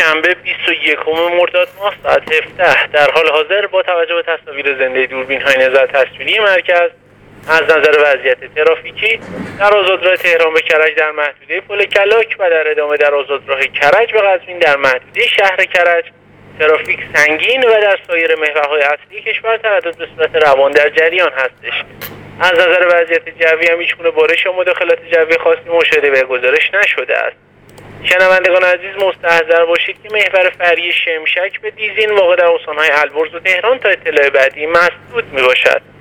شنبه 21 مرداد ماه ساعت 17 در حال حاضر با توجه به تصاویر زنده دوربین‌های نظر تصویری مرکز از نظر وضعیت ترافیکی در آزادراه تهران به کرج در محدوده پل کلاک و در ادامه در آزادراه کرج به قزوین در محدوده شهر کرج ترافیک سنگین و در سایر محورهای اصلی کشور تردد به صورت روان در جریان هستش. از نظر وضعیت جوی هم هیچگونه بارش یا مداخلات جوی خاصی مشاهده و گزارش نشده است. شنوندگان عزیز مستحضر باشید که محور فرعی شمشک به دیزین واقع در استان‌های البرز و تهران تا اطلاع بعدی مسدود می باشد.